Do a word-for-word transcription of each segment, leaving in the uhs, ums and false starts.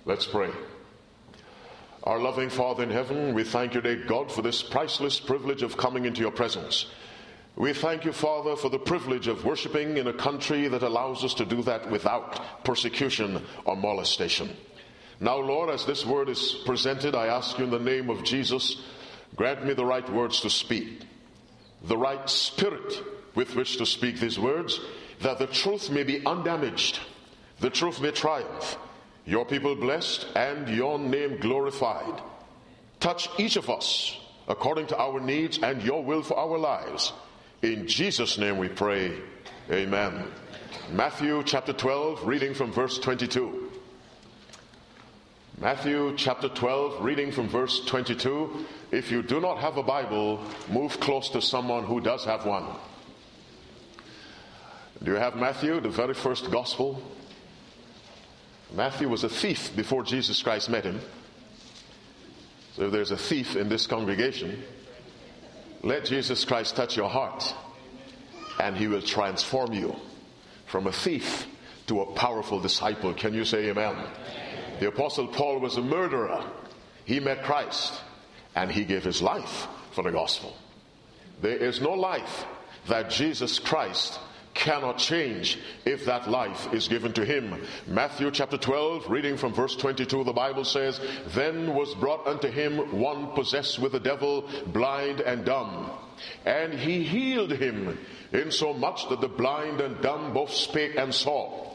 Let's pray. Our loving Father in heaven, we thank you today, God, for this priceless privilege of coming into your presence. We thank you, Father, for the privilege of worshiping in a country that allows us to do that without persecution or molestation. Now, Lord, as this word is presented, I ask you in the name of Jesus, grant me the right words to speak, the right spirit with which to speak these words, that the truth may be undamaged, the truth may triumph, your people blessed, and your name glorified. Touch each of us according to our needs and your will for our lives. In Jesus' name we pray. Amen. Matthew chapter twelve, reading from verse twenty-two. Matthew chapter twelve, reading from verse twenty-two. If you do not have a Bible, move close to someone who does have one. Do you have Matthew, the very first gospel? Matthew was a thief before Jesus Christ met him. So if there's a thief in this congregation, let Jesus Christ touch your heart, and he will transform you from a thief to a powerful disciple. Can you say amen? Amen. The Apostle Paul was a murderer. He met Christ, and he gave his life for the gospel. There is no life that Jesus Christ cannot change if that life is given to him. Matthew chapter twelve, reading from verse twenty-two, the Bible says, Then was brought unto him one possessed with the devil, blind and dumb. And he healed him, insomuch that the blind and dumb both spake and saw.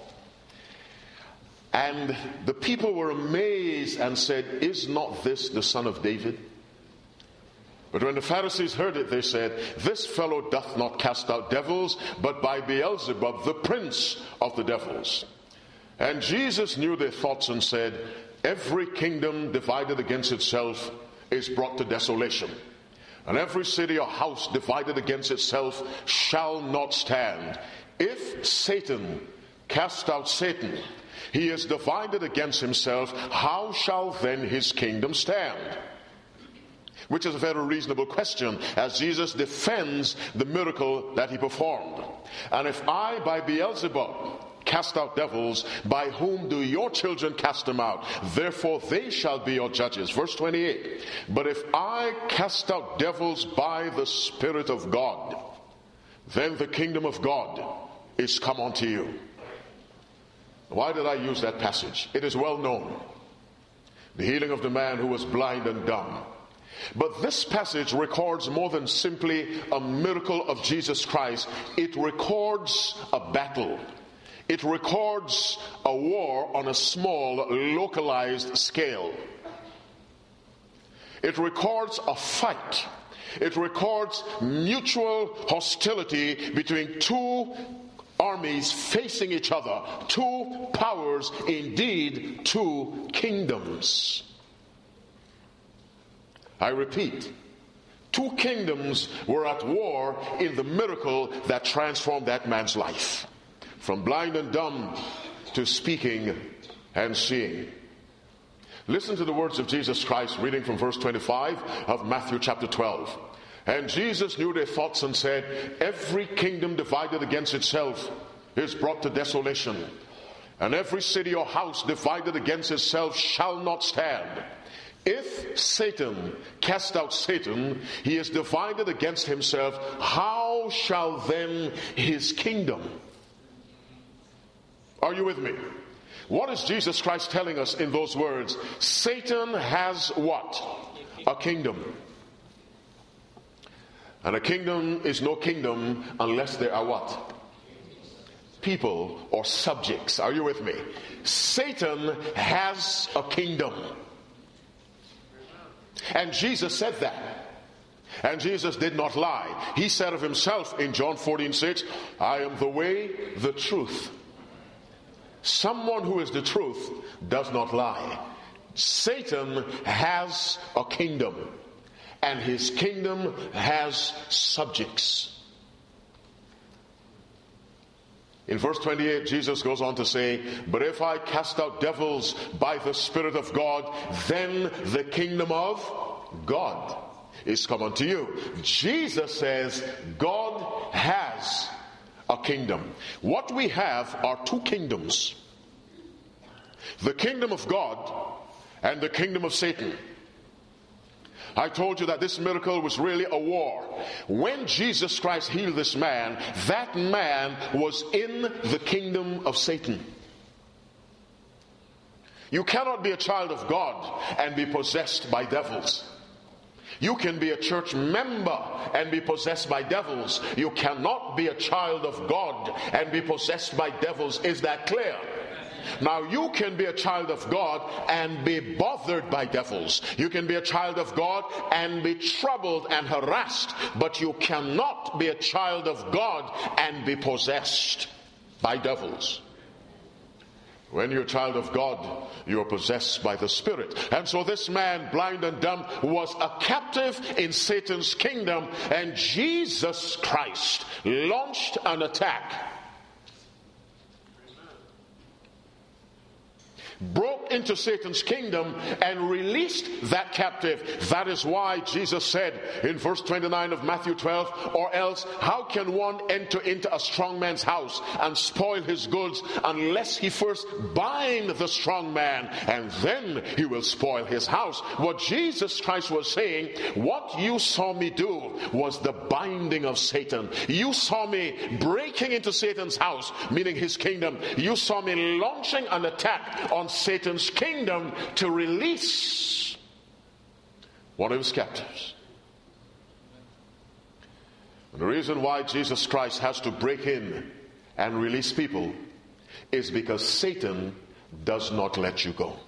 And the people were amazed and said, Is not this the son of David? But when the Pharisees heard it, they said, This fellow doth not cast out devils, but by Beelzebub, the prince of the devils. And Jesus knew their thoughts and said, Every kingdom divided against itself is brought to desolation. And every city or house divided against itself shall not stand. If Satan cast out Satan, he is divided against himself. How shall then his kingdom stand? Which is a very reasonable question, as Jesus defends the miracle that he performed. And if I, by Beelzebub, cast out devils, by whom do your children cast them out? Therefore they shall be your judges. Verse twenty-eight. But if I cast out devils by the Spirit of God, then the kingdom of God is come unto you. Why did I use that passage? It is well known. The healing of the man who was blind and dumb. But this passage records more than simply a miracle of Jesus Christ. It records a battle. It records a war on a small, localized scale. It records a fight. It records mutual hostility between two armies facing each other. Two powers, indeed, two kingdoms. I repeat, two kingdoms were at war in the miracle that transformed that man's life. From blind and dumb to speaking and seeing. Listen to the words of Jesus Christ, reading from verse twenty-five of Matthew chapter twelve. And Jesus knew their thoughts and said, Every kingdom divided against itself is brought to desolation. And every city or house divided against itself shall not stand. If Satan cast out Satan, he is divided against himself. How shall then his kingdom? Are you with me? What is Jesus Christ telling us in those words? Satan has what? A kingdom. And a kingdom is no kingdom unless there are what? People or subjects. Are you with me? Satan has a kingdom. And Jesus said that. And Jesus did not lie. He said of himself in John fourteen six, I am the way, the truth. Someone who is the truth does not lie. Satan has a kingdom. And his kingdom has subjects. In verse twenty-eight, Jesus goes on to say, But if I cast out devils by the Spirit of God, then the kingdom of God is come unto you. Jesus says God has a kingdom. What we have are two kingdoms. The kingdom of God and the kingdom of Satan. I told you that this miracle was really a war. When Jesus Christ healed this man, that man was in the kingdom of Satan. You cannot be a child of God and be possessed by devils. You can be a church member and be possessed by devils. You cannot be a child of God and be possessed by devils. Is that clear? Now, you can be a child of God and be bothered by devils. You can be a child of God and be troubled and harassed, but you cannot be a child of God and be possessed by devils. When you're a child of God, you're possessed by the Spirit. And so this man, blind and dumb, was a captive in Satan's kingdom, and Jesus Christ launched an attack. Broke into Satan's kingdom and released that captive. That is why Jesus said in verse twenty-nine of Matthew twelve, or else how can one enter into a strong man's house and spoil his goods unless he first bind the strong man, and then he will spoil his house. What Jesus Christ was saying, what you saw me do was the binding of Satan. You saw me breaking into Satan's house, meaning his kingdom. You saw me launching an attack on Satan's kingdom to release one of his captives. And the reason why Jesus Christ has to break in and release people is because Satan does not let you go.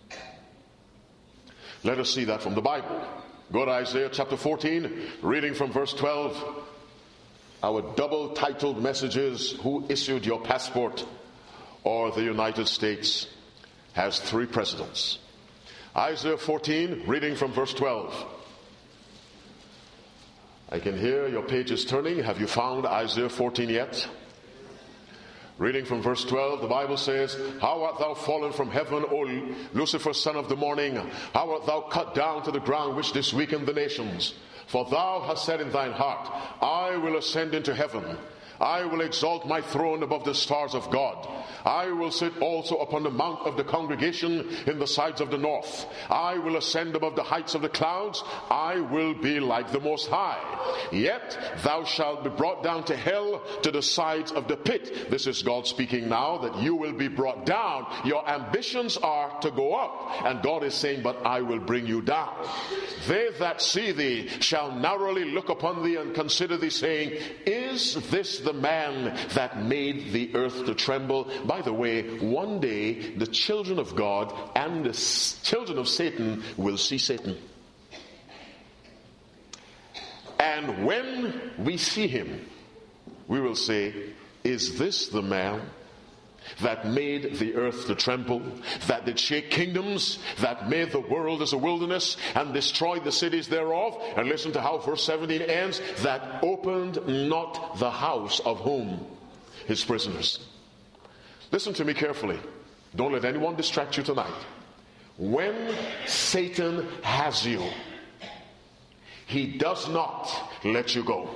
Let us see that from the Bible. Go to Isaiah chapter fourteen, reading from verse twelve. Our double-titled message is, who issued your passport? Or the United States has three presidents. Isaiah fourteen, reading from verse twelve. I can hear your pages turning. Have you found Isaiah fourteen yet? Reading from verse twelve, the Bible says, how art thou fallen from heaven, O Lucifer, son of the morning? How art thou cut down to the ground, which didst weaken the nations? For thou hast said in thine heart, I will ascend into heaven. I will exalt my throne above the stars of God. I will sit also upon the mount of the congregation in the sides of the north. I will ascend above the heights of the clouds. I will be like the Most High. Yet thou shalt be brought down to hell, to the sides of the pit. This is God speaking now, that you will be brought down. Your ambitions are to go up. And God is saying, but I will bring you down. They that see thee shall narrowly look upon thee and consider thee, saying, is this the man that made the earth to tremble? By the way, one day the children of God and the children of Satan will see Satan. And when we see him, we will say, is this the man that made the earth to tremble, that did shake kingdoms, that made the world as a wilderness and destroyed the cities thereof? And listen to how verse seventeen ends, that opened not the house of whom? His prisoners. Listen to me carefully. Don't let anyone distract you tonight. When Satan has you, he does not let you go.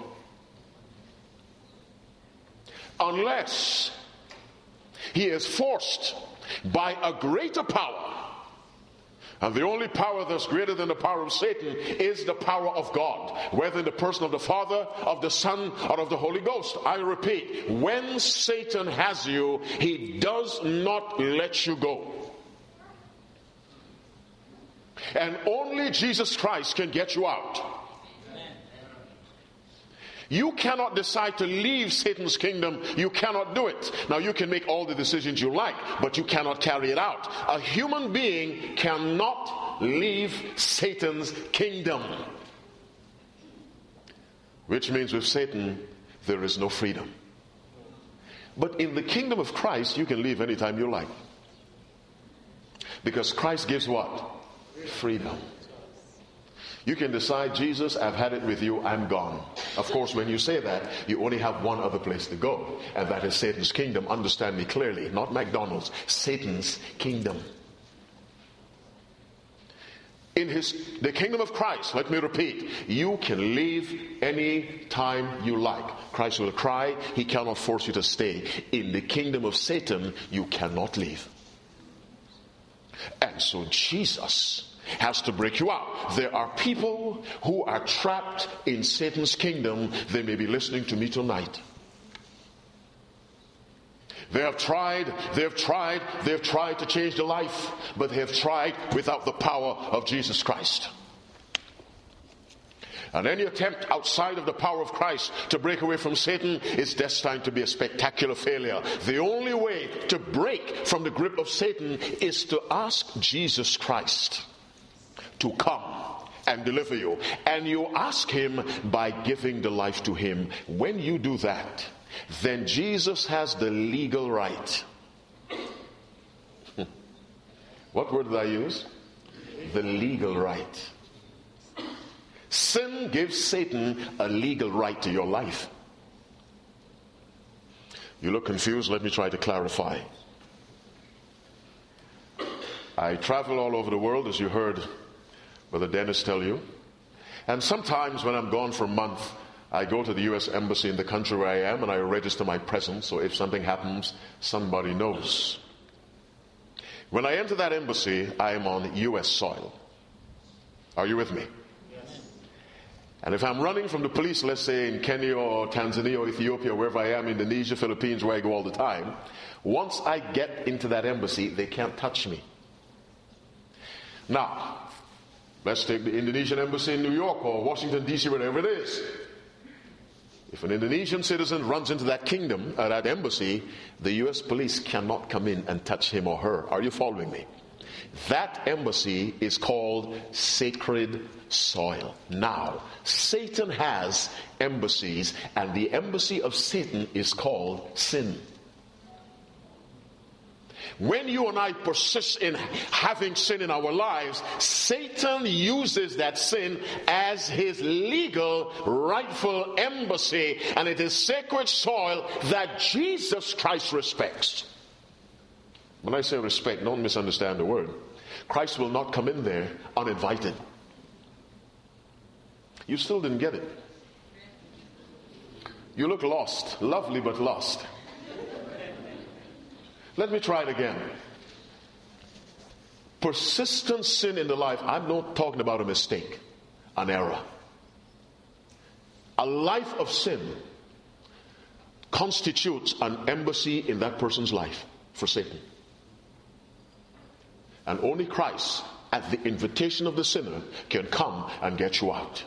Unless he is forced by a greater power. And the only power that's greater than the power of Satan is the power of God, whether in the person of the Father, of the Son, or of the Holy Ghost. I repeat, when Satan has you, he does not let you go. And only Jesus Christ can get you out. You cannot decide to leave Satan's kingdom. You cannot do it. Now, you can make all the decisions you like, but you cannot carry it out. A human being cannot leave Satan's kingdom. Which means with Satan, there is no freedom. But in the kingdom of Christ, you can leave anytime you like. Because Christ gives what? Freedom. You can decide, Jesus, I've had it with you, I'm gone. Of course, when you say that, you only have one other place to go, and that is Satan's kingdom. Understand me clearly, not McDonald's, Satan's kingdom. In his the kingdom of Christ, let me repeat, you can leave any time you like. Christ will cry, he cannot force you to stay. In the kingdom of Satan, you cannot leave. And so Jesus has to break you out. There are people who are trapped in Satan's kingdom. They may be listening to me tonight. They have tried, they have tried, they have tried to change their life, but they have tried without the power of Jesus Christ. And any attempt outside of the power of Christ to break away from Satan is destined to be a spectacular failure. The only way to break from the grip of Satan is to ask Jesus Christ to come and deliver you. And you ask him by giving the life to him. When you do that, then Jesus has the legal right. What word did I use? The legal right. Sin gives Satan a legal right to your life. You look confused. Let me try to clarify. I travel all over the world, as you heard Brother Dennis tell you. And sometimes when I'm gone for a month, I go to the U S Embassy in the country where I am and I register my presence, so if something happens, somebody knows. When I enter that embassy, I am on U S soil. Are you with me? Yes. And if I'm running from the police, let's say in Kenya or Tanzania or Ethiopia, wherever I am, Indonesia, Philippines, where I go all the time, once I get into that embassy, they can't touch me. Now, let's take the Indonesian embassy in New York or Washington, D C, wherever it is. If an Indonesian citizen runs into that kingdom, uh, that embassy, the U S police cannot come in and touch him or her. Are you following me? That embassy is called sacred soil. Now, Satan has embassies, and the embassy of Satan is called sin. When you and I persist in having sin in our lives, Satan uses that sin as his legal, rightful embassy, and it is sacred soil that Jesus Christ respects. When I say respect, don't misunderstand the word. Christ will not come in there uninvited. You still didn't get it. You look lost, lovely but lost. Let me try it again. Persistent sin in the life, I'm not talking about a mistake, an error. A life of sin constitutes an embassy in that person's life for Satan. And only Christ, at the invitation of the sinner, can come and get you out.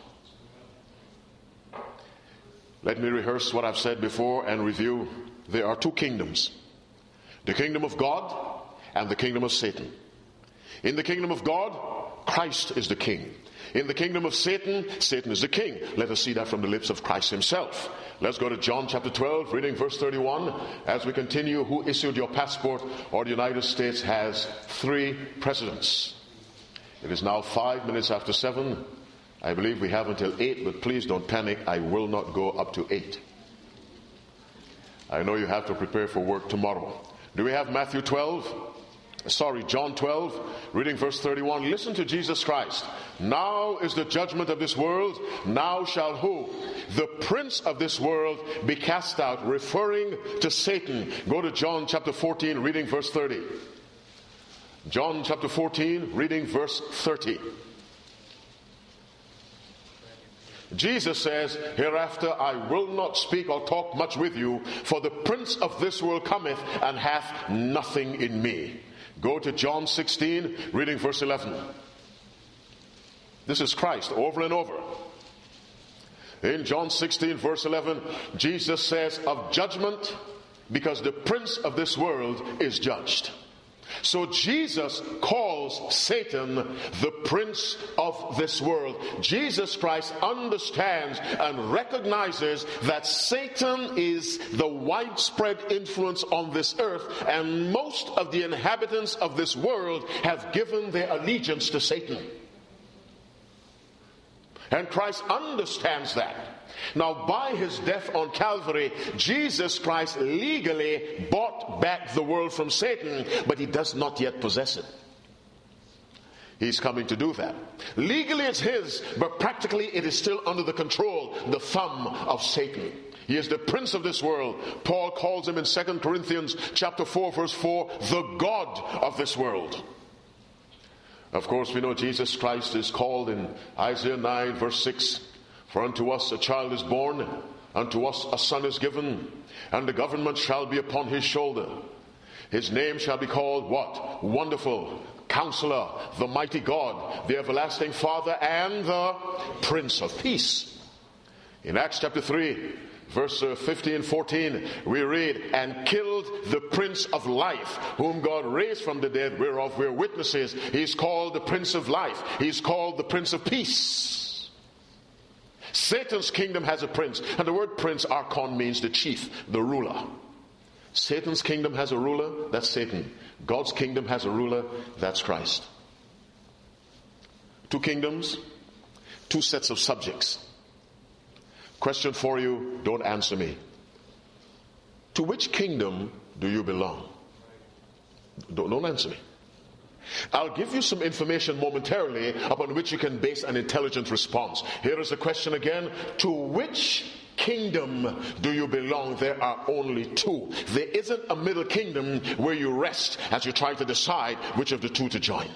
Let me rehearse what I've said before and review. There are two kingdoms. The kingdom of God and the kingdom of Satan. In the kingdom of God, Christ is the king. In the kingdom of Satan, Satan is the king. Let us see that from the lips of Christ himself. Let's go to John chapter twelve, reading verse thirty-one. As we continue, who issued your passport or the United States has three presidents. It is now five minutes after seven. I believe we have until eight, but please don't panic. I will not go up to eight. I know you have to prepare for work tomorrow. Do we have Matthew twelve? Sorry, John twelve, reading verse thirty-one. Listen to Jesus Christ. Now is the judgment of this world. Now shall who? The prince of this world be cast out, referring to Satan. Go to John chapter fourteen, reading verse thirty. John chapter fourteen, reading verse thirty. Jesus says, hereafter I will not speak or talk much with you, for the prince of this world cometh and hath nothing in me. Go to John sixteen, reading verse eleven. This is Christ over and over. In John sixteen, verse eleven, Jesus says of judgment, because the prince of this world is judged. So Jesus calls Satan the prince of this world. Jesus Christ understands and recognizes that Satan is the widespread influence on this earth, and most of the inhabitants of this world have given their allegiance to Satan. And Christ understands that. Now, by his death on Calvary, Jesus Christ legally bought back the world from Satan, but he does not yet possess it. He's coming to do that. Legally it's his, but practically it is still under the control, the thumb of Satan. He is the prince of this world. Paul calls him in Second Corinthians chapter four, verse four, the God of this world. Of course, we know Jesus Christ is called in Isaiah nine verse six, for unto us a child is born, unto us a son is given, and the government shall be upon his shoulder. His name shall be called what? Wonderful, Counselor, the mighty God, the everlasting Father, and the Prince of Peace. In Acts chapter three, verse fifteen and fourteen, we read, and killed the Prince of Life, whom God raised from the dead, whereof we're witnesses. He's called the Prince of Life. He's called the Prince of Peace. Satan's kingdom has a prince, and the word prince, archon, means the chief, the ruler. Satan's kingdom has a ruler, that's Satan. God's kingdom has a ruler, that's Christ. Two kingdoms, two sets of subjects. Question for you, don't answer me. To which kingdom do you belong? Don't, don't answer me. I'll give you some information momentarily upon which you can base an intelligent response. Here is the question again. To which kingdom do you belong? There are only two. There isn't a middle kingdom where you rest as you try to decide which of the two to join.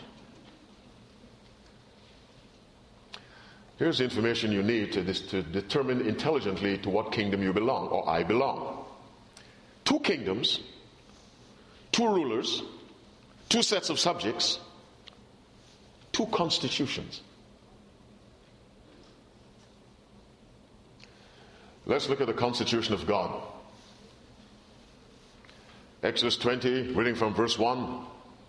Here's the information you need to, this, to determine intelligently to what kingdom you belong, or I belong. Two kingdoms, two rulers, two sets of subjects, two constitutions. Let's look at the constitution of God. Exodus twenty, reading from verse one.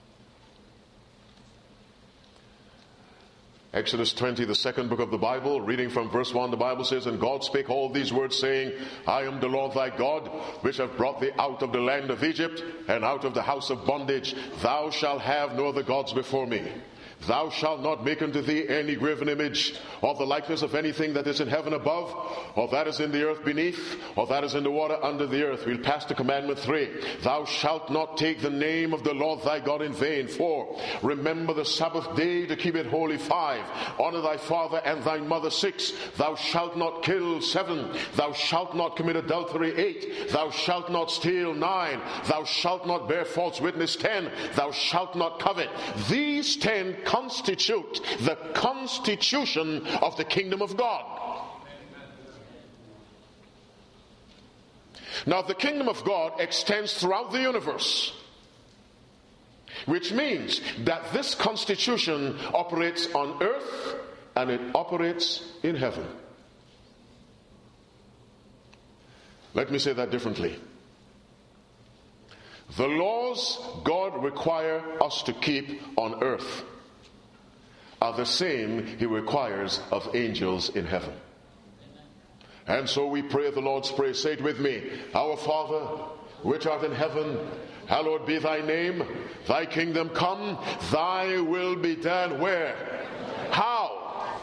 Exodus twenty, the second book of the Bible, reading from verse one, the Bible says, and God spake all these words, saying, I am the Lord thy God, which have brought thee out of the land of Egypt, and out of the house of bondage. Thou shalt have no other gods before me. Thou shalt not make unto thee any graven image, or the likeness of anything that is in heaven above, or that is in the earth beneath, or that is in the water under the earth. We'll pass to commandment three. Thou shalt not take the name of the Lord thy God in vain. Four. Remember the Sabbath day to keep it holy. Five. Honor thy father and thy mother. Six. Thou shalt not kill. Seven. Thou shalt not commit adultery. Eight. Thou shalt not steal. Nine. Thou shalt not bear false witness. Ten. Thou shalt not covet. These ten constitute the constitution of the kingdom of God. Now, the kingdom of God extends throughout the universe, which means that this constitution operates on earth and it operates in heaven. Let me say that differently. The laws God requires us to keep on earth are the same he requires of angels in heaven. And so we pray the Lord's Prayer. Say it with me. Our Father, which art in heaven, hallowed be thy name. Thy kingdom come, thy will be done. Where? How?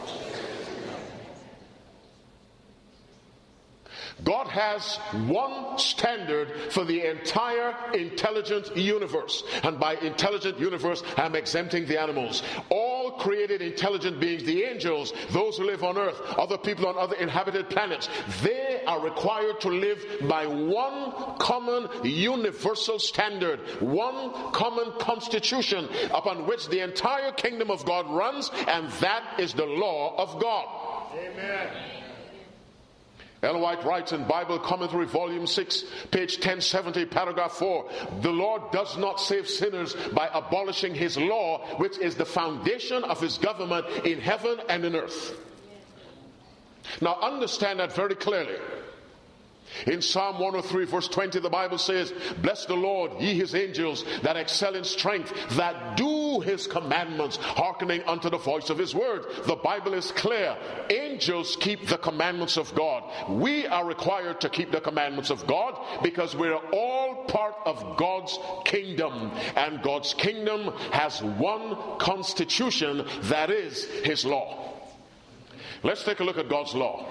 God has one standard for the entire intelligent universe. And by intelligent universe, I'm exempting the animals. All created intelligent beings, the angels, those who live on earth, other people on other inhabited planets, they are required to live by one common universal standard, one common constitution upon which the entire kingdom of God runs, and that is the law of God. Amen. Ellen White writes in Bible Commentary, Volume six, page ten seventy, paragraph four, the Lord does not save sinners by abolishing his law, which is the foundation of his government in heaven and in earth. Now understand that very clearly. In Psalm one oh three, verse twenty, the Bible says, bless the Lord, ye his angels, that excel in strength, that do his commandments, hearkening unto the voice of his word. The Bible is clear. Angels keep the commandments of God. We are required to keep the commandments of God because we're all part of God's kingdom. And God's kingdom has one constitution, that is his law. Let's take a look at God's law.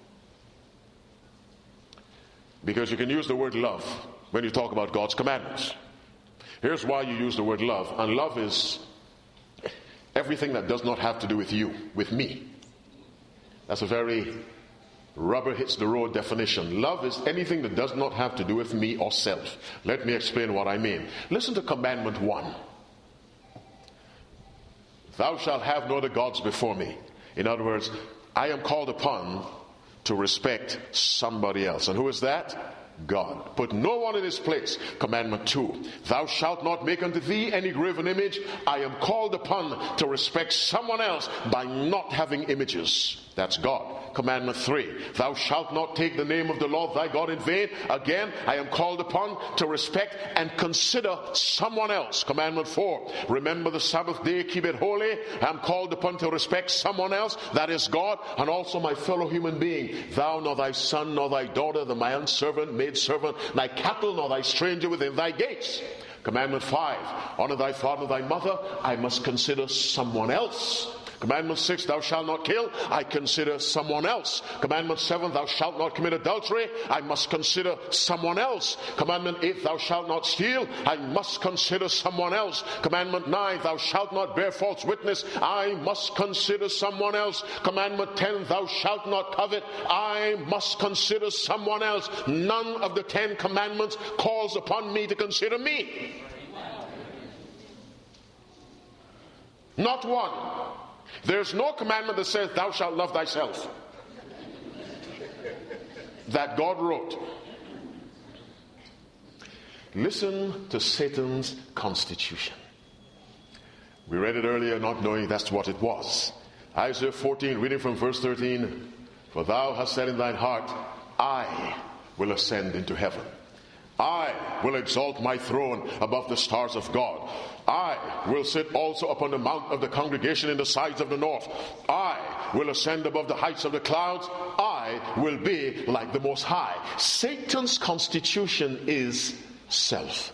Because you can use the word love when you talk about God's commandments. Here's why you use the word love. And love is everything that does not have to do with you, with me. That's a very rubber hits the road definition. Love is anything that does not have to do with me or self. Let me explain what I mean. Listen to commandment one. thou shalt have no other gods before me. In other words, I am called upon to respect somebody else. And who is that? God. Put no one in his place. Commandment two, thou shalt not make unto thee any graven image. I am called upon to respect someone else by not having images. That's God. Commandment three, thou shalt not take the name of the Lord thy God in vain. Again, I am called upon to respect and consider someone else. Commandment four, remember the Sabbath day, keep it holy. I am called upon to respect someone else, that is God, and also my fellow human being. Thou nor thy son nor thy daughter, the manservant, maidservant, thy cattle nor thy stranger within thy gates. Commandment five, honor thy father and thy mother. I must consider someone else. Commandment six, thou shalt not kill. I consider someone else. Commandment seven, thou shalt not commit adultery. I must consider someone else. Commandment eight, thou shalt not steal. I must consider someone else. Commandment nine, thou shalt not bear false witness. I must consider someone else. Commandment ten, thou shalt not covet. I must consider someone else. None of the ten commandments calls upon me to consider me. Not one. There's no commandment that says thou shalt love thyself that God wrote. Listen to Satan's constitution. We read it earlier not knowing that's what it was. Isaiah fourteen, reading from verse thirteen, for thou hast said in thine heart, I will ascend into heaven. I will exalt my throne above the stars of God. I will sit also upon the mount of the congregation in the sides of the north. I will ascend above the heights of the clouds. I will be like the Most High. Satan's constitution is self.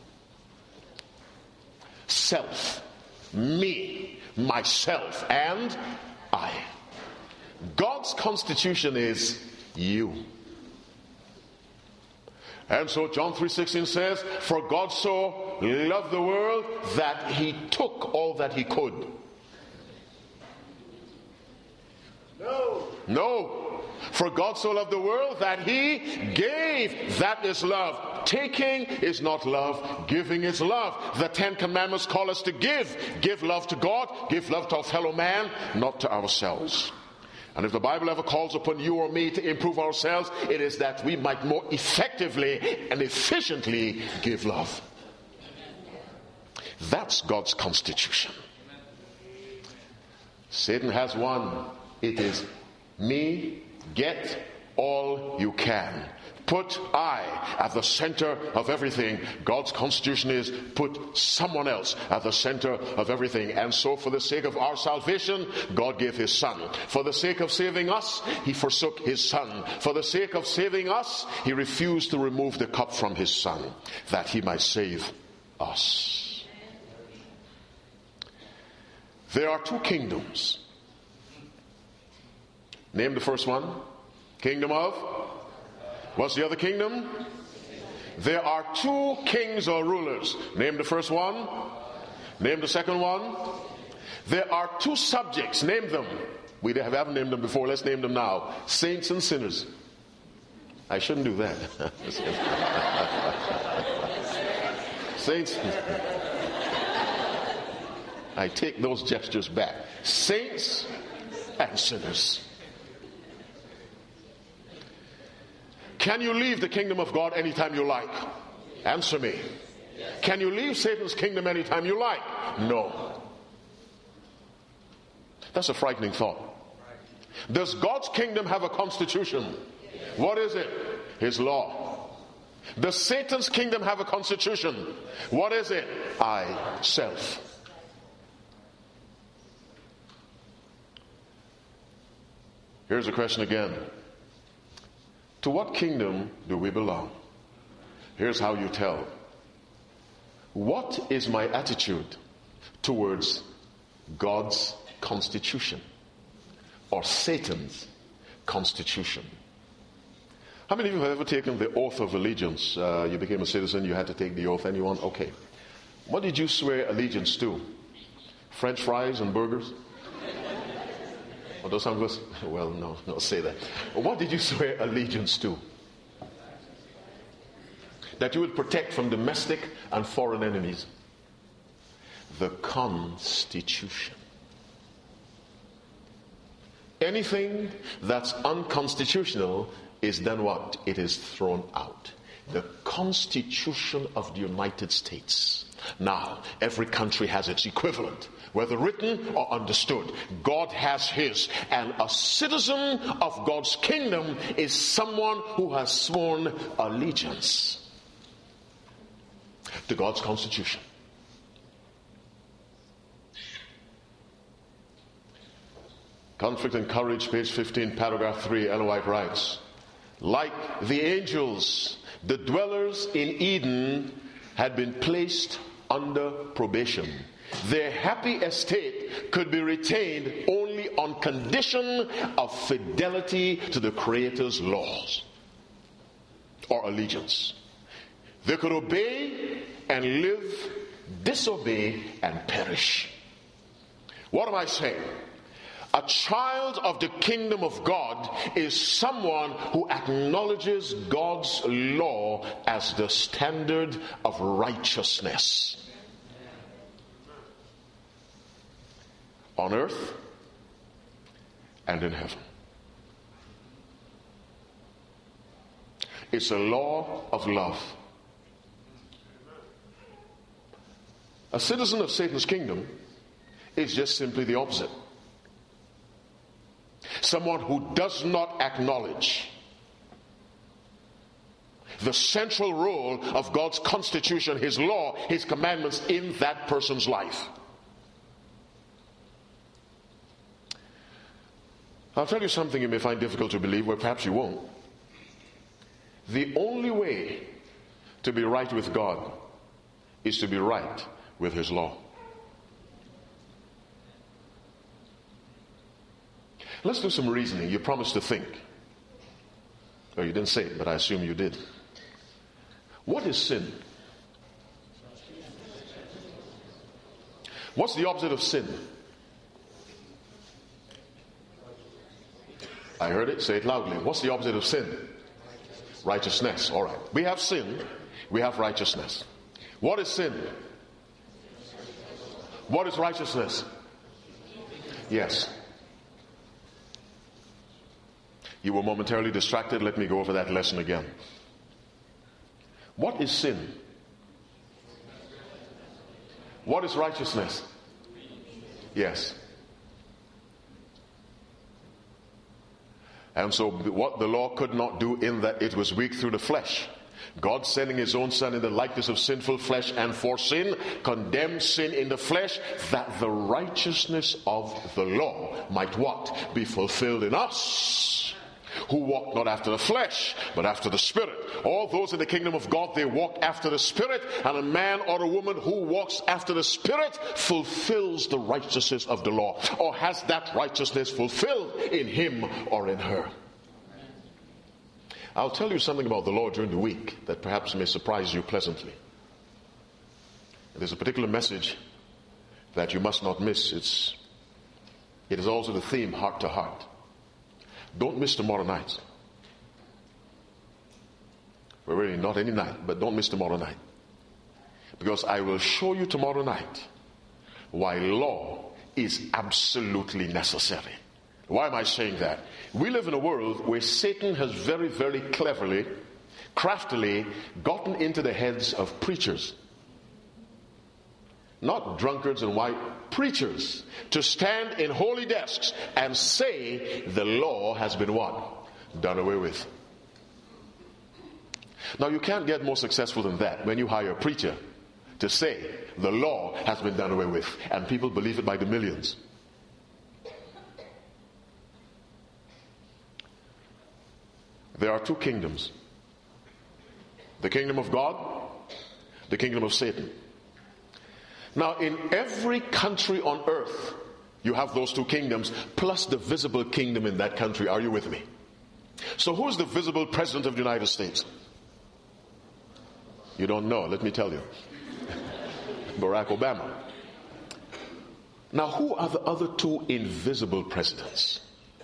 Self. Me. Myself. And I. God's constitution is you. And so John three sixteen says, for God so loved the world that he took all that he could. No. No. For God so loved the world that he gave. That is love. Taking is not love. Giving is love. The Ten Commandments call us to give. Give love to God. Give love to our fellow man, not to ourselves. And if the Bible ever calls upon you or me to improve ourselves, it is that we might more effectively and efficiently give love. That's God's constitution. Satan has one. It is me, get all you can. Put I at the center of everything. God's constitution is put someone else at the center of everything. And so for the sake of our salvation, God gave his son. For the sake of saving us, he forsook his son. For the sake of saving us, he refused to remove the cup from his son, that he might save us. There are two kingdoms. Name the first one. Kingdom of? What's the other kingdom? There are two kings or rulers. Name the first one. Name the second one. There are two subjects. Name them. We haven't named them before. Let's name them now. Saints and sinners. I shouldn't do that. Saints. I take those gestures back. Saints and sinners. Can you leave the kingdom of God anytime you like? Answer me. Can you leave Satan's kingdom anytime you like? No. That's a frightening thought. Does God's kingdom have a constitution? What is it? His law. Does Satan's kingdom have a constitution? What is it? I, self. Here's the question again. To what kingdom do we belong? Here's how you tell. What is my attitude towards God's constitution or Satan's constitution? How many of you have ever taken the oath of allegiance? Uh, you became a citizen, you had to take the oath. Anyone? Okay. What did you swear allegiance to? French fries and burgers? Or those some of us? Well, no, no, say that. What did you swear allegiance to? That you would protect from domestic and foreign enemies. The Constitution. Anything that's unconstitutional is then what? It is thrown out. The Constitution of the United States. Now, every country has its equivalent, whether written or understood. God has his. And a citizen of God's kingdom is someone who has sworn allegiance to God's Constitution. Conflict and Courage, page fifteen, paragraph three, Ellen White writes, like the angels, the dwellers in Eden had been placed under probation. Their happy estate could be retained only on condition of fidelity to the Creator's laws or allegiance. They could obey and live, disobey and perish. What am I saying? A child of the kingdom of God is someone who acknowledges God's law as the standard of righteousness on earth and in heaven. It's a law of love. A citizen of Satan's kingdom is just simply the opposite. Someone who does not acknowledge the central role of God's constitution, his law, his commandments in that person's life. I'll tell you something you may find difficult to believe, or perhaps you won't. The only way to be right with God is to be right with his law. Let's do some reasoning. You promised to think. Well, you didn't say it, but I assume you did. What is sin? What's the opposite of sin? I heard it. Say it loudly. What's the opposite of sin? Righteousness. All right. We have sin. We have righteousness. What is sin? What is righteousness? Yes. You were momentarily distracted. Let me go over that lesson again. What is sin? What is righteousness? Yes. And so what the law could not do in that it was weak through the flesh. God sending his own son in the likeness of sinful flesh and for sin, condemned sin in the flesh, that the righteousness of the law might what? Be fulfilled in us, who walk not after the flesh, but after the Spirit. All those in the kingdom of God, they walk after the Spirit, and a man or a woman who walks after the Spirit fulfills the righteousness of the law, or has that righteousness fulfilled in him or in her. I'll tell you something about the law during the week that perhaps may surprise you pleasantly. There's a particular message that you must not miss. It's, it is also the theme, heart to heart. Don't miss tomorrow night. Well, really, not any night, but don't miss tomorrow night. Because I will show you tomorrow night why law is absolutely necessary. Why am I saying that? We live in a world where Satan has very, very cleverly, craftily gotten into the heads of preachers. Not drunkards and white preachers, to stand in holy desks and say the law has been what? Done away with. Now you can't get more successful than that when you hire a preacher to say the law has been done away with, and people believe it by the millions. There are two kingdoms. The kingdom of God, the kingdom of Satan. Now, in every country on earth, you have those two kingdoms, plus the visible kingdom in that country. Are you with me? So who's the visible president of the United States? You don't know. Let me tell you. Barack Obama. Now, who are the other two invisible presidents?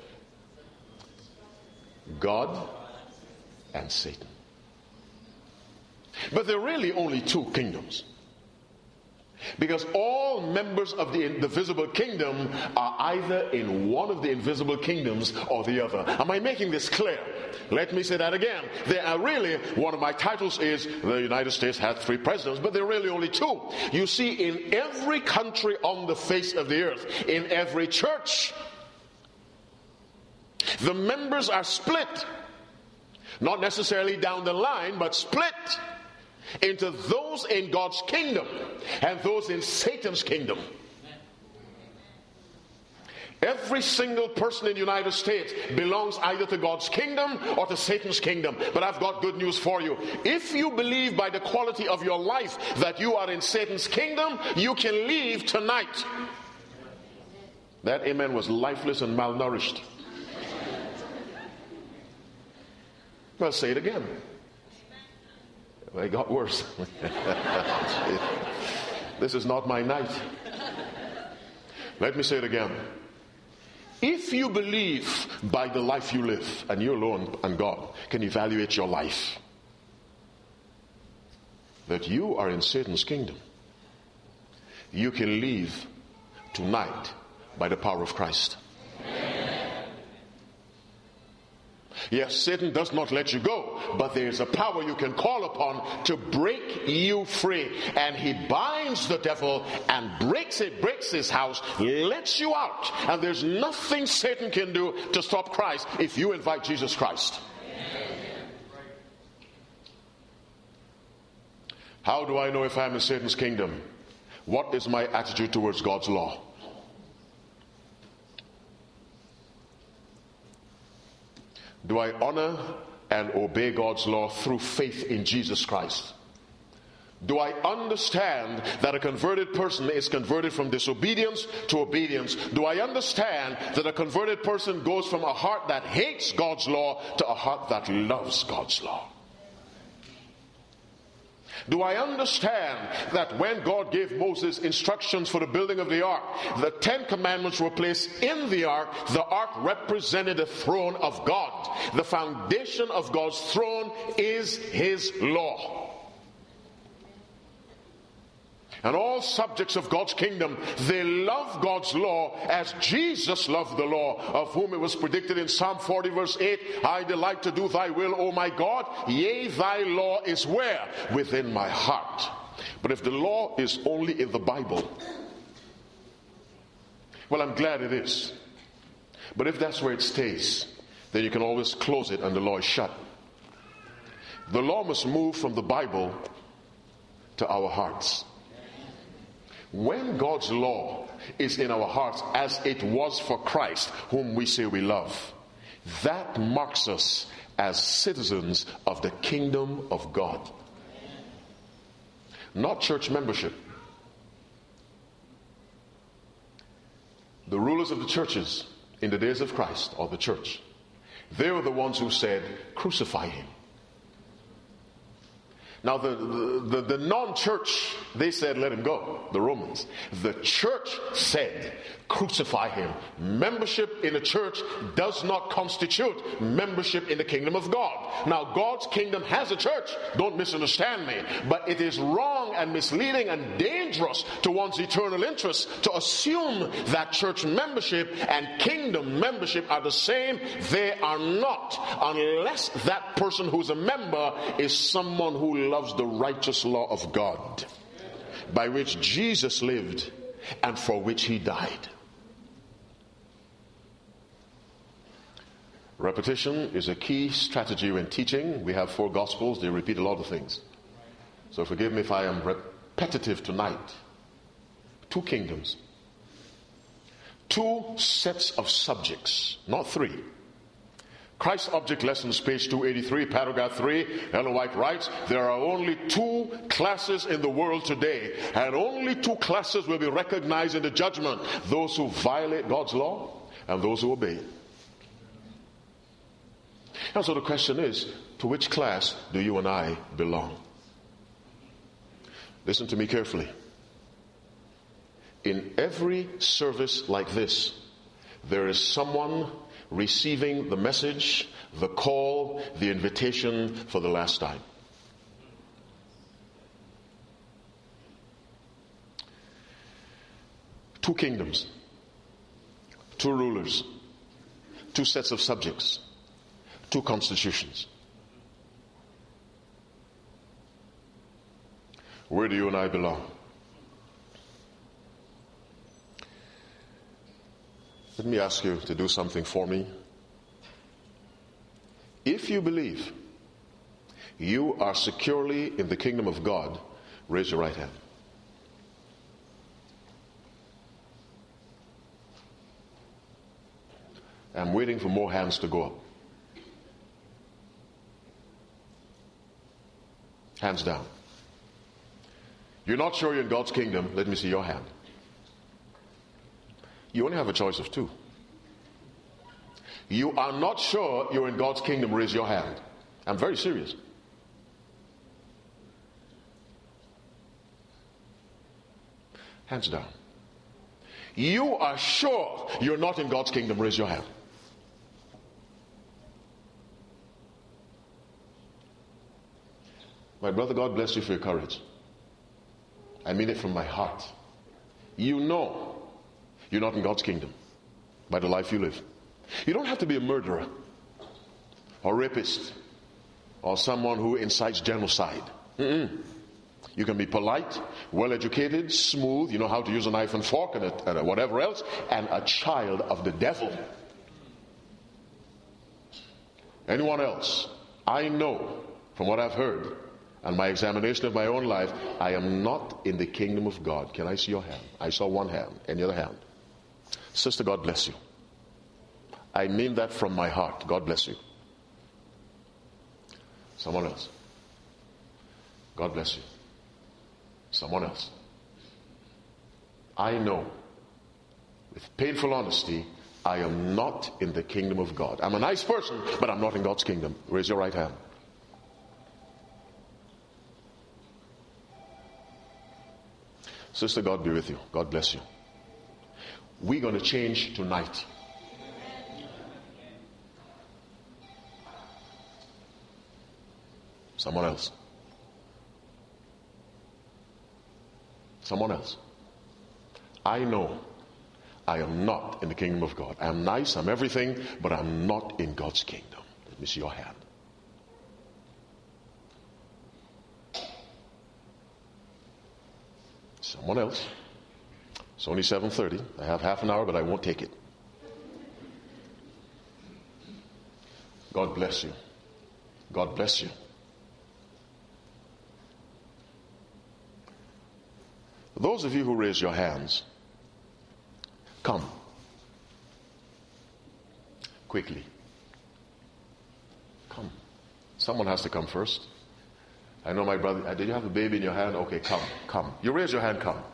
God and Satan. But there are really only two kingdoms. Because all members of the, the visible kingdom are either in one of the invisible kingdoms or the other. Am I making this clear? Let me say that again. There are really, one of my titles is the United States has three presidents, but there are really only two. You see, in every country on the face of the earth, in every church, the members are split. Not necessarily down the line, but split into those in God's kingdom and those in Satan's kingdom. Every single person in the United States belongs either to God's kingdom or to Satan's kingdom. But I've got good news for you. If you believe by the quality of your life that you are in Satan's kingdom, you can leave tonight. That amen was lifeless and malnourished. Well, say it again. It got worse. This is not my night. Let me say it again. If you believe by the life you live, and you alone and God can evaluate your life, that you are in Satan's kingdom, you can leave tonight by the power of Christ. Yes, Satan does not let you go, but there is a power you can call upon to break you free. And he binds the devil and breaks it, breaks his house, lets you out. And there's nothing Satan can do to stop Christ if you invite Jesus Christ. How do I know if I'm in Satan's kingdom? What is my attitude towards God's law? Do I honor and obey God's law through faith in Jesus Christ? Do I understand that a converted person is converted from disobedience to obedience? Do I understand that a converted person goes from a heart that hates God's law to a heart that loves God's law? Do I understand that when God gave Moses instructions for the building of the ark, the Ten Commandments were placed in the ark? The ark represented the throne of God. The foundation of God's throne is His law. And all subjects of God's kingdom, they love God's law as Jesus loved the law, of whom it was predicted in Psalm forty verse eight, I delight to do thy will, O my God. Yea, thy law is where? Within my heart. But if the law is only in the Bible, well, I'm glad it is. But if that's where it stays, then you can always close it and the law is shut. The law must move from the Bible to our hearts. When God's law is in our hearts as it was for Christ, whom we say we love, that marks us as citizens of the kingdom of God. Not church membership. The rulers of the churches in the days of Christ, or the church, they were the ones who said, crucify him. Now the, the, the, the non-church, they said let him go, the Romans. The church said crucify him. Membership in a church does not constitute membership in the kingdom of God. Now God's kingdom has a church, don't misunderstand me, but it is wrong and misleading and dangerous to one's eternal interests to assume that church membership and kingdom membership are the same. They are not, unless that person who's a member is someone who loves the righteous law of God, by which Jesus lived and for which he died. Repetition is a key strategy when teaching. We have four gospels, they repeat a lot of things. So forgive me if I am repetitive tonight. Two kingdoms. Two sets of subjects, not three. Christ Object Lessons, page two eighty-three, paragraph three, Ellen White writes, there are only two classes in the world today, and only two classes will be recognized in the judgment: those who violate God's law and those who obey it. And so the question is, to which class do you and I belong? Listen to me carefully. In every service like this, there is someone receiving the message, the call, the invitation for the last time. two kingdoms, two rulers, two sets of subjects, two constitutions. Where do you and I belong? Let me ask you to do something for me. If you believe you are securely in the kingdom of God, raise your right hand. I'm waiting for more hands to go up. Hands down. You're not sure you're in God's kingdom, let me see your hand. You only have a choice of two. You are not sure you're in God's kingdom, raise your hand. I'm very serious. Hands down. You are sure you're not in God's kingdom, raise your hand. My brother, God bless you for your courage. I mean it from my heart. You know you're not in God's kingdom by the life you live. You don't have to be a murderer or rapist or someone who incites genocide. Mm-mm. You can be polite, well-educated, smooth, you know how to use a knife and fork and, a, and a whatever else, and a child of the devil. Anyone else? I know from what I've heard and my examination of my own life, I am not in the kingdom of God. Can I see your hand? I saw one hand. Any other hand? Sister, God bless you. I mean that from my heart. God bless you. Someone else. God bless you. Someone else. I know, with painful honesty, I am not in the kingdom of God. I'm a nice person, but I'm not in God's kingdom. Raise your right hand. Sister, God be with you. God bless you. We're going to change tonight. Someone else. Someone else. I know I am not in the kingdom of God. I'm nice, I'm everything, but I'm not in God's kingdom. Let me see your hand. Someone else. It's only seven thirty. I have half an hour, but I won't take it. God bless you. God bless you. Those of you who raise your hands, come. Quickly. Come. Someone has to come first. I know my brother, did you have a baby in your hand? Okay, come, come. You raise your hand, come.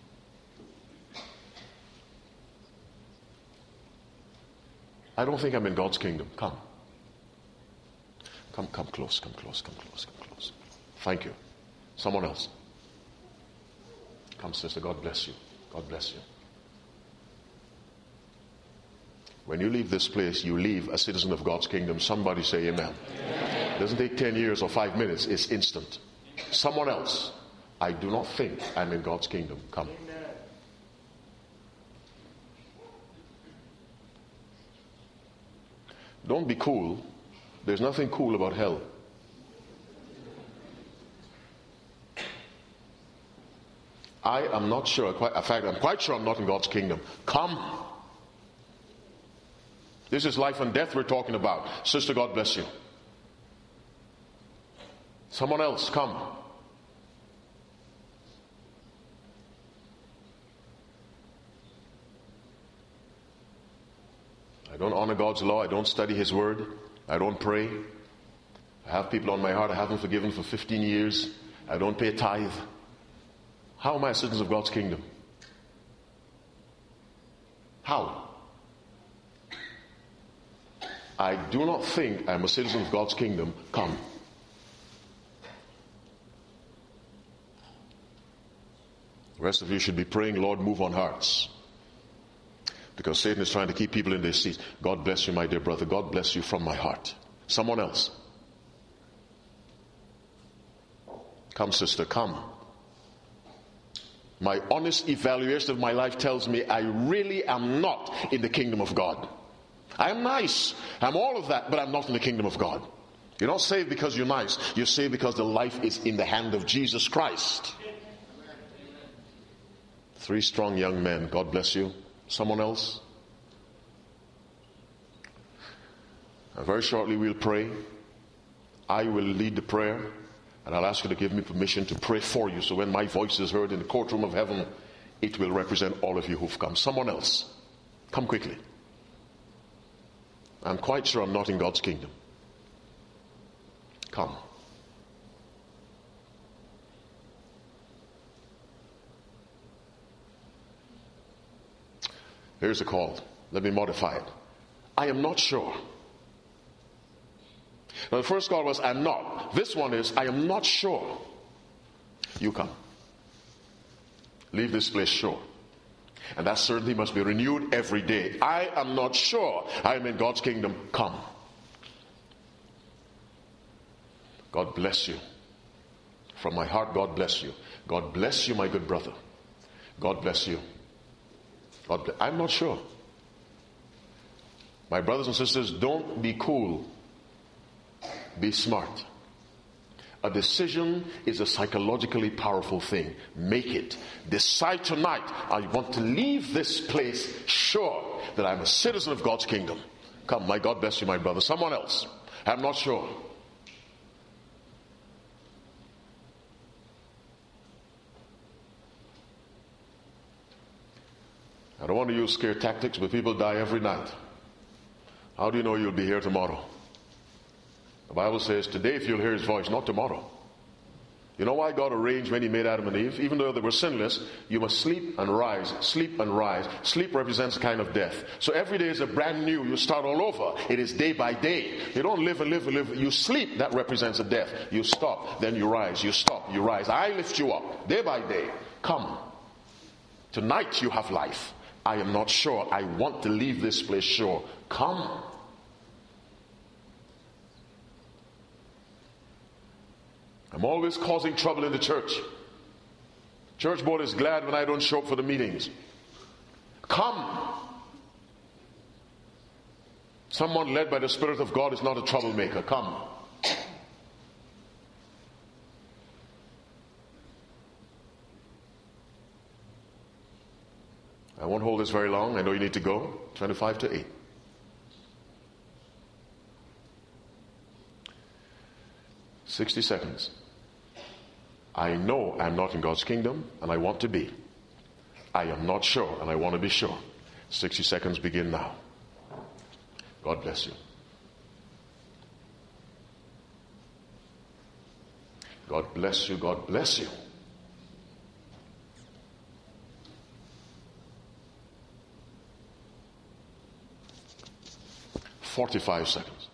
I don't think I'm in God's kingdom. Come. Come, come close, come close, come close, come close. Thank you. Someone else. Come, sister, God bless you. God bless you. When you leave this place, you leave a citizen of God's kingdom. Somebody say amen. Amen. It doesn't take ten years or five minutes. It's instant. Someone else. I do not think I'm in God's kingdom. Come. Amen. Don't be cool. There's nothing cool about hell. I am not sure. In fact, I'm quite sure I'm not in God's kingdom. Come. This is life and death we're talking about. Sister, God bless you. Someone else, come. I don't honor God's law. I don't study His word. I don't pray. I have people on my heart I haven't forgiven for fifteen years. I don't pay tithe. How am I a citizen of God's kingdom? How? I do not think I'm a citizen of God's kingdom. Come. The rest of you should be praying, Lord, move on hearts. Because Satan is trying to keep people in their seats. God bless you, my dear brother. God bless you from my heart. Someone else. Come, sister, come. My honest evaluation of my life tells me I really am not in the kingdom of God. I am nice. I'm all of that, but I'm not in the kingdom of God. You're not saved because you're nice. You're saved because the life is in the hand of Jesus Christ. Three strong young men. God bless you. Someone else? And very shortly we'll pray. I will lead the prayer. And I'll ask you to give me permission to pray for you. So when my voice is heard in the courtroom of heaven, it will represent all of you who've come. Someone else. Come quickly. I'm quite sure I'm not in God's kingdom. Come. Here's a call. Let me modify it. I am not sure. Now the first call was I'm not. This one is I am not sure. You come. Leave this place sure. And that certainty must be renewed every day. I am not sure I am in God's kingdom. Come. God bless you. From my heart, God bless you. God bless you, my good brother. God bless you. God bless. I'm not sure. My brothers and sisters, don't be cool. Be smart. A decision is a psychologically powerful thing. Make it. Decide tonight, I want to leave this place sure that I'm a citizen of God's kingdom. Come, my God bless you, my brother. Someone else. I'm not sure. I don't want to use scare tactics, but people die every night. How do you know you'll be here tomorrow? The Bible says today if you'll hear his voice, not tomorrow. You know why God arranged when he made Adam and Eve? Even though they were sinless, you must sleep and rise, sleep and rise. Sleep represents a kind of death. So every day is a brand new, you start all over. It is day by day. You don't live and live and live. You sleep, that represents a death. You stop, then you rise. You stop, you rise. I lift you up, day by day. Come. Tonight you have life. I am not sure. I want to leave this place sure. Come. I'm always causing trouble in the church. Church board is glad when I don't show up for the meetings. Come. Someone led by the Spirit of God is not a troublemaker. Come. I won't hold this very long. I know you need to go. twenty-five to eight. sixty seconds. I know I'm not in God's kingdom and I want to be. I am not sure and I want to be sure. sixty seconds begin now. God bless you. God bless you. God bless you. forty-five seconds.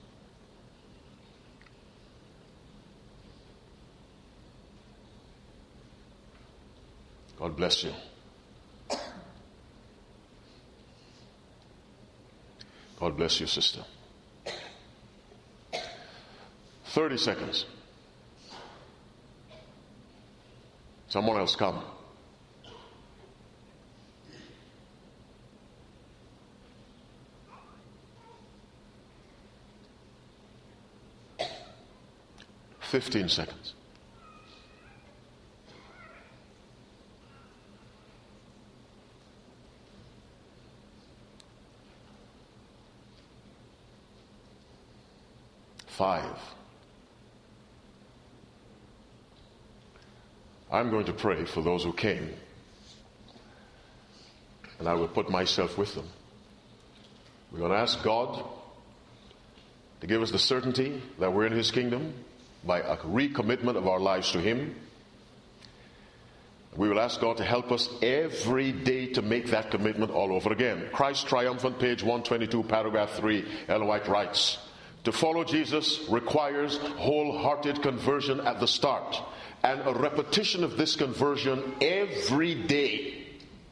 God bless you. God bless you, sister. thirty seconds. Someone else come. fifteen seconds. Five. I'm going to pray for those who came, and I will put myself with them. We're going to ask God to give us the certainty that we're in his kingdom by a recommitment of our lives to him. We will ask God to help us every day to make that commitment all over again. Christ Triumphant, page one twenty-two, paragraph three, Ellen White writes, to follow Jesus requires wholehearted conversion at the start and a repetition of this conversion every day.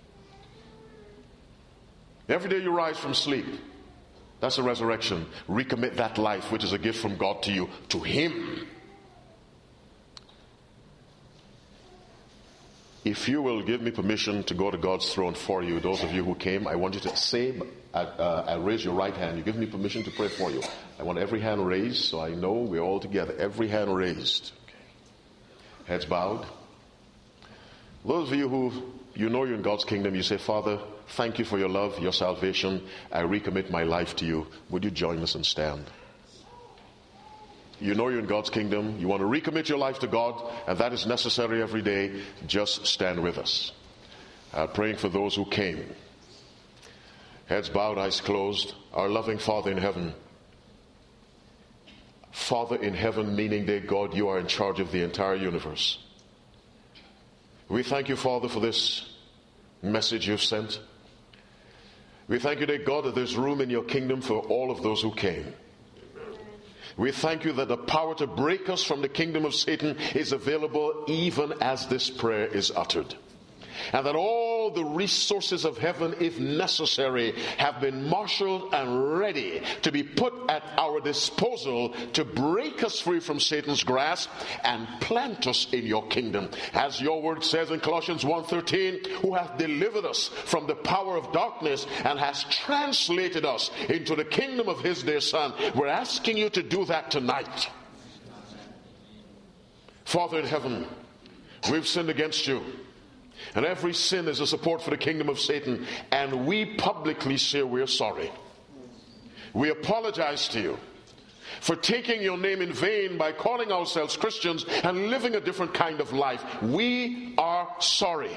Every day you rise from sleep, that's a resurrection. Recommit that life, which is a gift from God to you, to him. if you will give me permission to go to God's throne for you, those of you who came, I want you to say, uh, uh, raise your right hand. You give me permission to pray for you. I want every hand raised so I know we're all together. Every hand raised. Okay. Heads bowed. Those of you who, you know you're in God's kingdom, you say, Father, thank you for your love, your salvation. I recommit my life to you. Would you join us and stand? You know you're in God's kingdom. You want to recommit your life to God, and that is necessary every day. Just stand with us. Uh, praying for those who came. Heads bowed, eyes closed. Our loving Father in heaven. Father in heaven, meaning, dear God, you are in charge of the entire universe. We thank you, Father, for this message you've sent. We thank you, dear God, that there's room in your kingdom for all of those who came. We thank you that the power to break us from the kingdom of Satan is available even as this prayer is uttered. And that all the resources of heaven, if necessary, have been marshaled and ready to be put at our disposal to break us free from Satan's grasp and plant us in your kingdom. As your word says in Colossians one thirteen, who hath delivered us from the power of darkness and has translated us into the kingdom of his dear Son. We're asking you to do that tonight. Father in heaven, we've sinned against you. And every sin is a support for the kingdom of Satan. And we publicly say we're sorry. We apologize to you for taking your name in vain by calling ourselves Christians and living a different kind of life. We are sorry.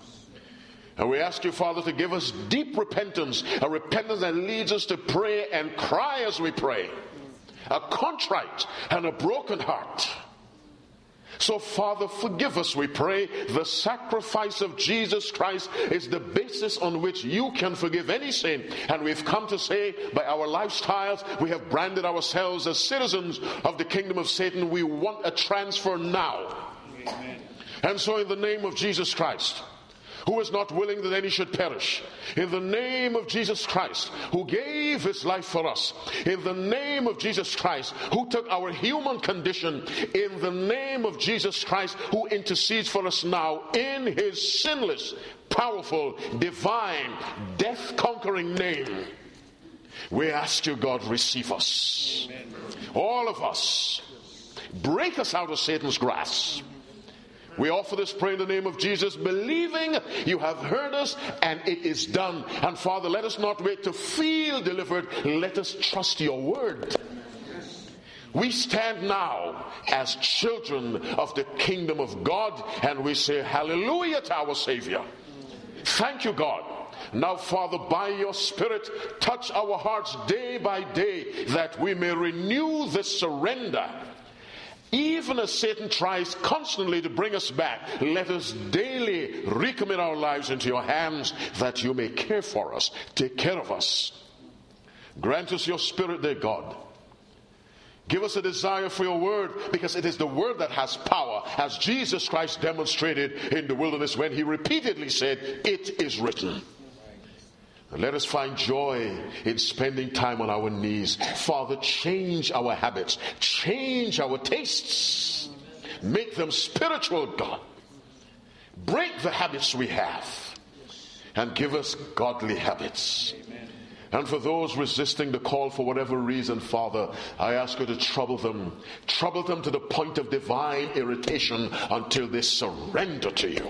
And we ask you, Father, to give us deep repentance, a repentance that leads us to pray and cry as we pray. A contrite and a broken heart. So, Father, forgive us, we pray. The sacrifice of Jesus Christ is the basis on which you can forgive any sin. And we've come to say, by our lifestyles, we have branded ourselves as citizens of the kingdom of Satan. We want a transfer now. Amen. And so, in the name of Jesus Christ, who is not willing that any should perish, in the name of Jesus Christ, who gave his life for us, in the name of Jesus Christ, who took our human condition, in the name of Jesus Christ, who intercedes for us now, in his sinless, powerful, divine, death-conquering name, we ask you, God, receive us. Amen. All of us. Break us out of Satan's grasp. We offer this prayer in the name of Jesus, believing you have heard us and it is done. And Father, let us not wait to feel delivered. Let us trust your word. We stand now as children of the kingdom of God, and we say hallelujah to our Savior. Thank you, God. Now, Father, by your Spirit, touch our hearts day by day that we may renew this surrender. Even as Satan tries constantly to bring us back, let us daily recommit our lives into your hands that you may care for us, take care of us. Grant us your Spirit, dear God. Give us a desire for your word, because it is the word that has power, as Jesus Christ demonstrated in the wilderness when he repeatedly said, "It is written." And let us find joy in spending time on our knees. Father, change our habits. Change our tastes. Make them spiritual, God. Break the habits we have. And give us godly habits. Amen. And for those resisting the call for whatever reason, Father, I ask you to trouble them. Trouble them to the point of divine irritation until they surrender to you.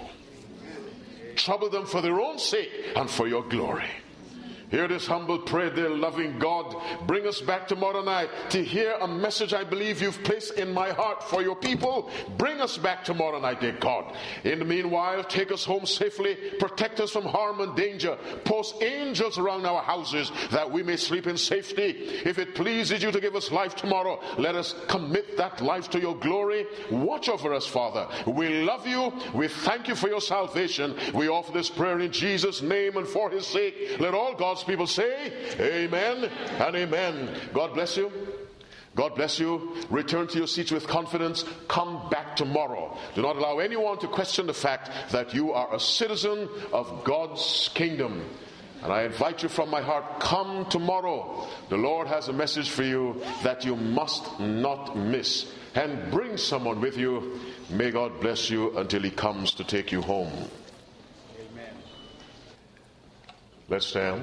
Trouble them for their own sake and for your glory. Hear this humble prayer, dear loving God. Bring us back tomorrow night to hear a message I believe you've placed in my heart for your people. Bring us back tomorrow night, dear God. In the meanwhile, take us home safely. Protect us from harm and danger. Post angels around our houses that we may sleep in safety. If it pleases you to give us life tomorrow, let us commit that life to your glory. Watch over us, Father. We love you. We thank you for your salvation. We offer this prayer in Jesus' name and for his sake. Let all God's people say amen and amen. God bless you. God bless you. Return to your seats with confidence. Come back tomorrow. Do not allow anyone to question the fact that you are a citizen of God's kingdom. And I invite you from my heart, come tomorrow. The Lord has a message for you that you must not miss. And bring someone with you May God bless you until he comes to take you home. Amen. Let's stand.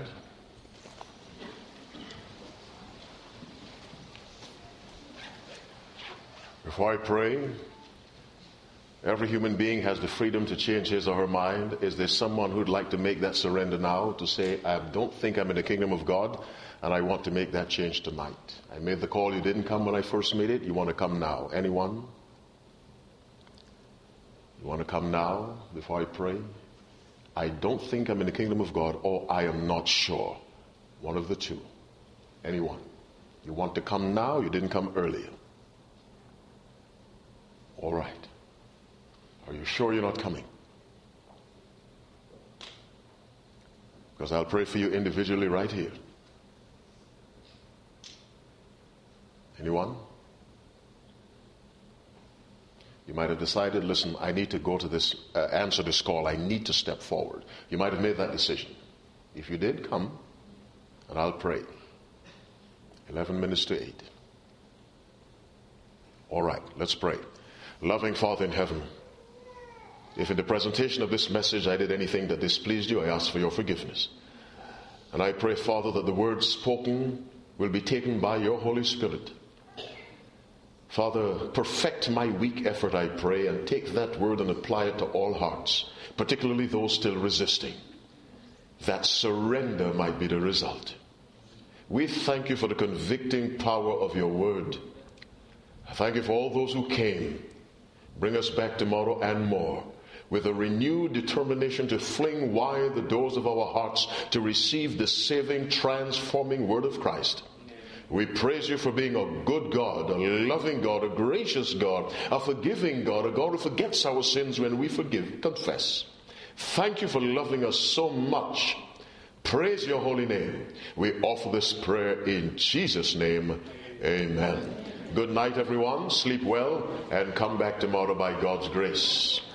Before I pray, every human being has the freedom to change his or her mind. Is there someone who'd like to make that surrender now, to say, I don't think I'm in the kingdom of God, and I want to make that change tonight? I made the call, you didn't come when I first made it, you want to come now? Anyone? You want to come now before I pray? I don't think I'm in the kingdom of God, or I am not sure. One of the two. Anyone? You want to come now, you didn't come earlier. All right. Are you sure you're not coming? Because I'll pray for you individually right here. Anyone? You might have decided, listen, I need to go to this, uh, answer this call. I need to step forward. You might have made that decision. If you did, come, and I'll pray. Eleven minutes to eight. All right, let's pray. Loving Father in heaven, if in the presentation of this message I did anything that displeased you, I ask for your forgiveness. And I pray, Father, that the words spoken will be taken by your Holy Spirit. Father, perfect my weak effort, I pray, and take that word and apply it to all hearts, particularly those still resisting. That surrender might be the result. We thank you for the convicting power of your word. I thank you for all those who came. Bring us back tomorrow and more, with a renewed determination to fling wide the doors of our hearts to receive the saving, transforming word of Christ. We praise you for being a good God, a loving God, a gracious God, a forgiving God, a God who forgets our sins when we forgive, confess. Thank you for loving us so much. Praise your holy name. We offer this prayer in Jesus' name. Amen. Good night, everyone. Sleep well and come back tomorrow by God's grace.